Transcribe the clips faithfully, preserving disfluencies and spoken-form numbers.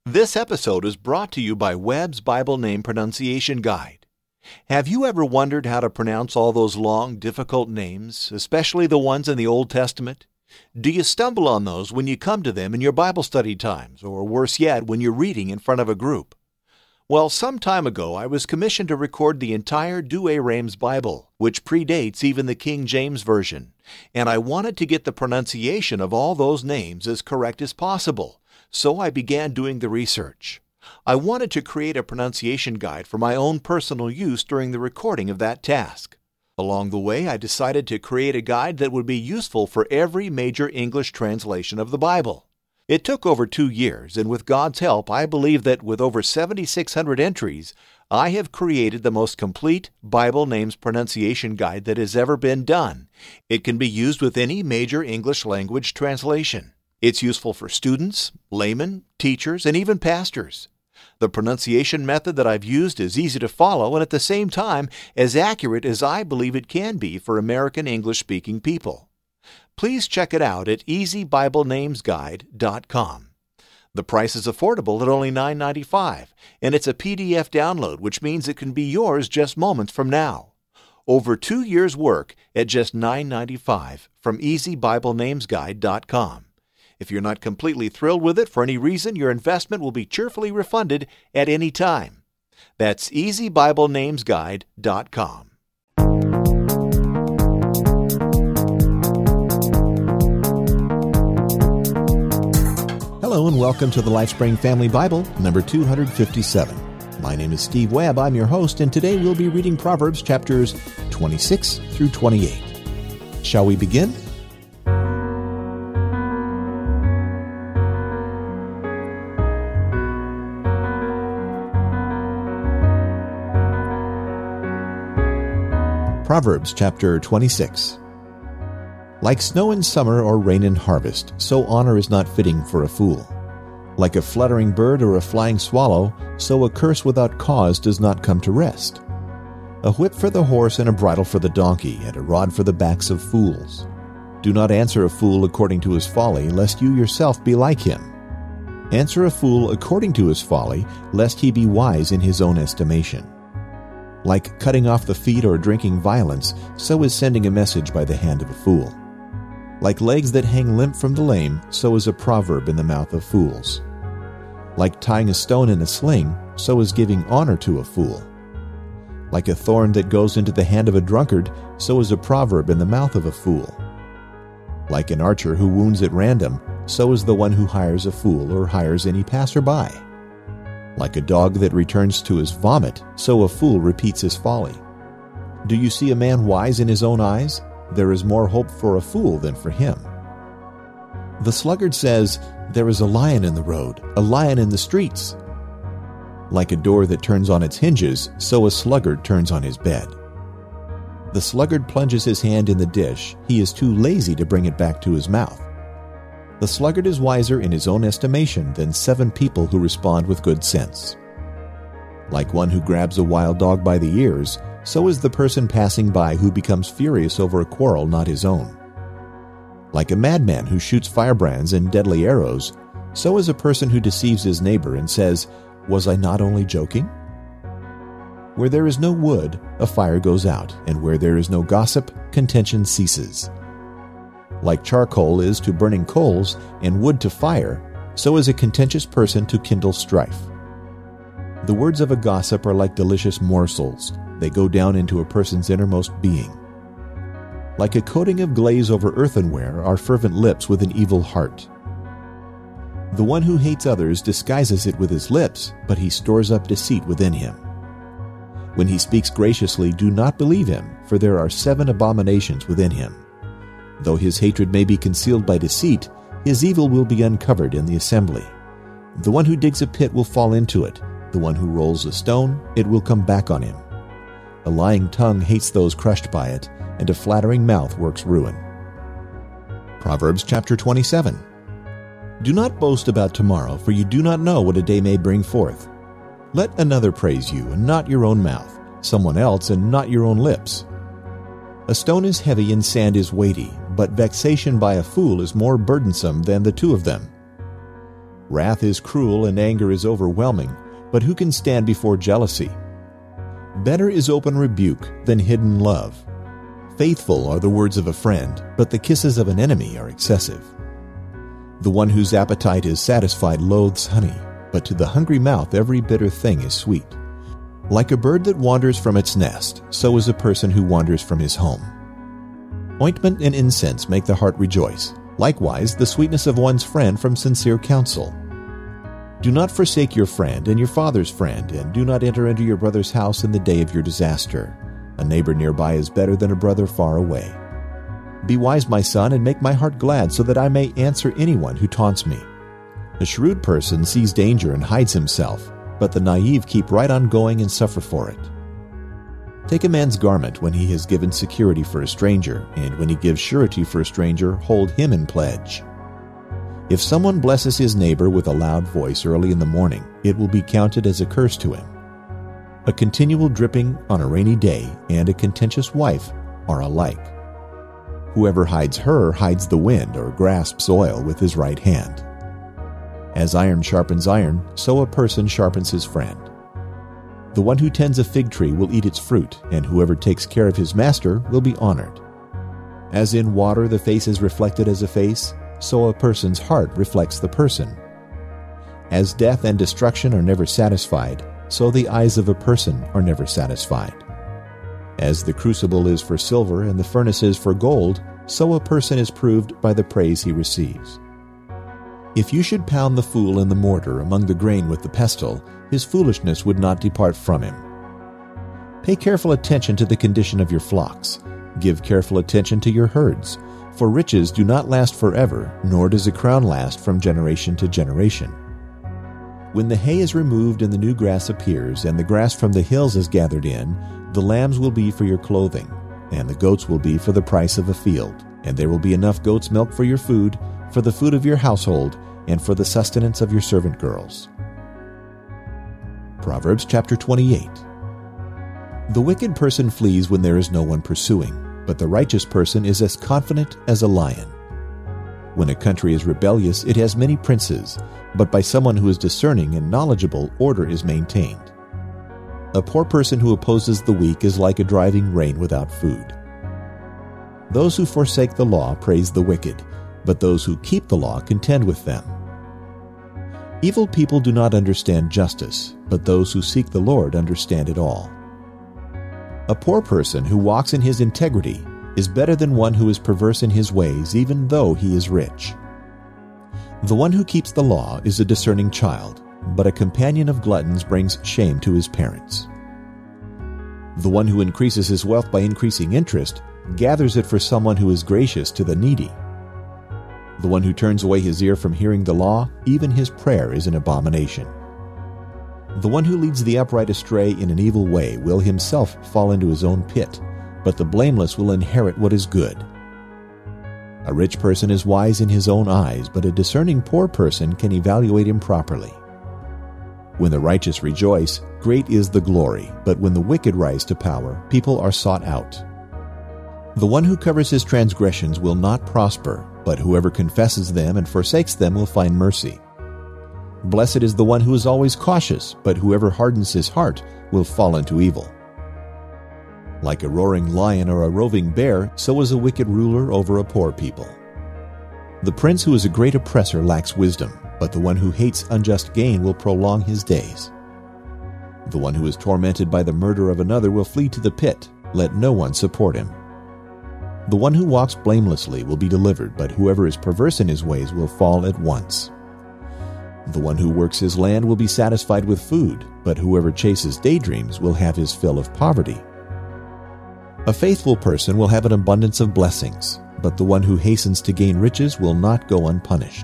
This episode is brought to you by Webb's Bible Name Pronunciation Guide. Have you ever wondered how to pronounce all those long, difficult names, especially the ones in the Old Testament? Do you stumble on those when you come to them in your Bible study times, or worse yet, when you're reading in front of a group? Well, some time ago, I was commissioned to record the entire Douay-Rheims Bible, which predates even the King James Version, and I wanted to get the pronunciation of all those names as correct as possible. So I began doing the research. I wanted to create a pronunciation guide for my own personal use during the recording of that task. Along the way, I decided to create a guide that would be useful for every major English translation of the Bible. It took over two years, and with God's help, I believe that with over seven thousand six hundred entries, I have created the most complete Bible names pronunciation guide that has ever been done. It can be used with any major English language translation. It's useful for students, laymen, teachers, and even pastors. The pronunciation method that I've used is easy to follow and at the same time as accurate as I believe it can be for American English-speaking people. Please check it out at easy bible names guide dot com. The price is affordable at only nine dollars and ninety-five cents, and it's a P D F download, which means it can be yours just moments from now. Over two years' work at just nine dollars and ninety-five cents from easy bible names guide dot com. If you're not completely thrilled with it for any reason, your investment will be cheerfully refunded at any time. That's easy bible names guide dot com. Hello and welcome to the LifeSpring Family Bible, number two hundred fifty-seven. My name is Steve Webb, I'm your host, and today we'll be reading Proverbs chapters twenty-six through twenty-eight. Shall we begin? Proverbs chapter twenty-six. Like snow in summer or rain in harvest, so honor is not fitting for a fool. Like a fluttering bird or a flying swallow, so a curse without cause does not come to rest. A whip for the horse and a bridle for the donkey, and a rod for the backs of fools. Do not answer a fool according to his folly, lest you yourself be like him. Answer a fool according to his folly, lest he be wise in his own estimation. Like cutting off the feet or drinking violence, so is sending a message by the hand of a fool. Like legs that hang limp from the lame, so is a proverb in the mouth of fools. Like tying a stone in a sling, so is giving honor to a fool. Like a thorn that goes into the hand of a drunkard, so is a proverb in the mouth of a fool. Like an archer who wounds at random, so is the one who hires a fool or hires any passerby. Like a dog that returns to his vomit, so a fool repeats his folly. Do you see a man wise in his own eyes? There is more hope for a fool than for him. The sluggard says, "There is a lion in the road, a lion in the streets." Like a door that turns on its hinges, so a sluggard turns on his bed. The sluggard plunges his hand in the dish. He is too lazy to bring it back to his mouth. The sluggard is wiser in his own estimation than seven people who respond with good sense. Like one who grabs a wild dog by the ears, so is the person passing by who becomes furious over a quarrel not his own. Like a madman who shoots firebrands and deadly arrows, so is a person who deceives his neighbor and says, "Was I not only joking?" Where there is no wood, a fire goes out, and where there is no gossip, contention ceases. Like charcoal is to burning coals, and wood to fire, so is a contentious person to kindle strife. The words of a gossip are like delicious morsels. They go down into a person's innermost being. Like a coating of glaze over earthenware are fervent lips with an evil heart. The one who hates others disguises it with his lips, but he stores up deceit within him. When he speaks graciously, do not believe him, for there are seven abominations within him. Though his hatred may be concealed by deceit, his evil will be uncovered in the assembly. The one who digs a pit will fall into it. The one who rolls a stone, it will come back on him. A lying tongue hates those crushed by it, and a flattering mouth works ruin. Proverbs chapter twenty-seven. Do not boast about tomorrow, for you do not know what a day may bring forth. Let another praise you, and not your own mouth, someone else, and not your own lips. A stone is heavy and sand is weighty, but vexation by a fool is more burdensome than the two of them. Wrath is cruel and anger is overwhelming, but who can stand before jealousy? Better is open rebuke than hidden love. Faithful are the words of a friend, but the kisses of an enemy are excessive. The one whose appetite is satisfied loathes honey, but to the hungry mouth every bitter thing is sweet. Like a bird that wanders from its nest, so is a person who wanders from his home. Ointment and incense make the heart rejoice, likewise the sweetness of one's friend from sincere counsel. Do not forsake your friend and your father's friend, and do not enter into your brother's house in the day of your disaster. A neighbor nearby is better than a brother far away. Be wise, my son, and make my heart glad, so that I may answer anyone who taunts me. A shrewd person sees danger and hides himself, but the naive keep right on going and suffer for it. Take a man's garment when he has given security for a stranger, and when he gives surety for a stranger, hold him in pledge. If someone blesses his neighbor with a loud voice early in the morning, it will be counted as a curse to him. A continual dripping on a rainy day and a contentious wife are alike. Whoever hides her hides the wind or grasps oil with his right hand. As iron sharpens iron, so a person sharpens his friend. The one who tends a fig tree will eat its fruit, and whoever takes care of his master will be honored. As in water the face is reflected as a face, so a person's heart reflects the person. As death and destruction are never satisfied, so the eyes of a person are never satisfied. As the crucible is for silver and the furnace is for gold, so a person is proved by the praise he receives. If you should pound the fool in the mortar among the grain with the pestle, his foolishness would not depart from him. Pay careful attention to the condition of your flocks. Give careful attention to your herds. For riches do not last forever, nor does a crown last from generation to generation. When the hay is removed and the new grass appears, and the grass from the hills is gathered in, the lambs will be for your clothing, and the goats will be for the price of a field. And there will be enough goat's milk for your food, for the food of your household, and for the sustenance of your servant girls. Proverbs chapter twenty-eight. The wicked person flees when there is no one pursuing, but the righteous person is as confident as a lion. When a country is rebellious, it has many princes, but by someone who is discerning and knowledgeable, order is maintained. A poor person who opposes the weak is like a driving rain without food. Those who forsake the law praise the wicked, but those who keep the law contend with them. Evil people do not understand justice, but those who seek the Lord understand it all. A poor person who walks in his integrity is better than one who is perverse in his ways, even though he is rich. The one who keeps the law is a discerning child, but a companion of gluttons brings shame to his parents. The one who increases his wealth by increasing interest gathers it for someone who is gracious to the needy. The one who turns away his ear from hearing the law, even his prayer is an abomination. The one who leads the upright astray in an evil way will himself fall into his own pit, but the blameless will inherit what is good. A rich person is wise in his own eyes, but a discerning poor person can evaluate him properly. When the righteous rejoice, great is the glory, but when the wicked rise to power, people are sought out. The one who covers his transgressions will not prosper, but whoever confesses them and forsakes them will find mercy. Blessed is the one who is always cautious, but whoever hardens his heart will fall into evil. Like a roaring lion or a roving bear, so is a wicked ruler over a poor people. The prince who is a great oppressor lacks wisdom, but the one who hates unjust gain will prolong his days. The one who is tormented by the murder of another will flee to the pit. Let no one support him. The one who walks blamelessly will be delivered, but whoever is perverse in his ways will fall at once. The one who works his land will be satisfied with food, but whoever chases daydreams will have his fill of poverty. A faithful person will have an abundance of blessings, but the one who hastens to gain riches will not go unpunished.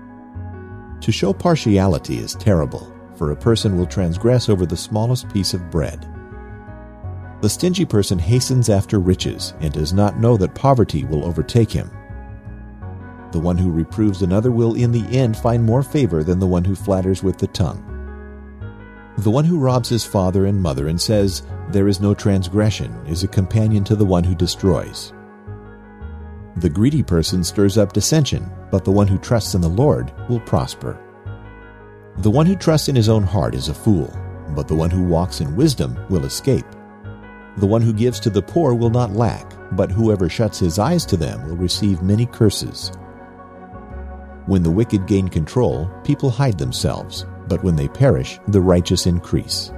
To show partiality is terrible, for a person will transgress over the smallest piece of bread. The stingy person hastens after riches and does not know that poverty will overtake him. The one who reproves another will in the end find more favor than the one who flatters with the tongue. The one who robs his father and mother and says, "There is no transgression," is a companion to the one who destroys. The greedy person stirs up dissension, but the one who trusts in the Lord will prosper. The one who trusts in his own heart is a fool, but the one who walks in wisdom will escape. The one who gives to the poor will not lack, but whoever shuts his eyes to them will receive many curses. When the wicked gain control, people hide themselves, but when they perish, the righteous increase.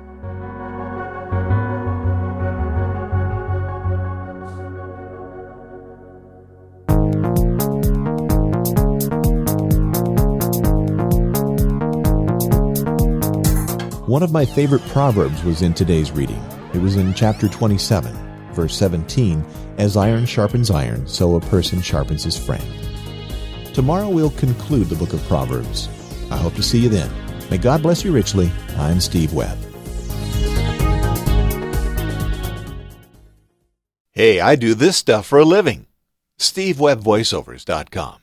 One of my favorite proverbs was in today's reading. It was in chapter twenty-seven, verse seventeen, "As iron sharpens iron, so a person sharpens his friend." Tomorrow we'll conclude the book of Proverbs. I hope to see you then. May God bless you richly. I'm Steve Webb. Hey, I do this stuff for a living. Steve Webb Voiceovers dot com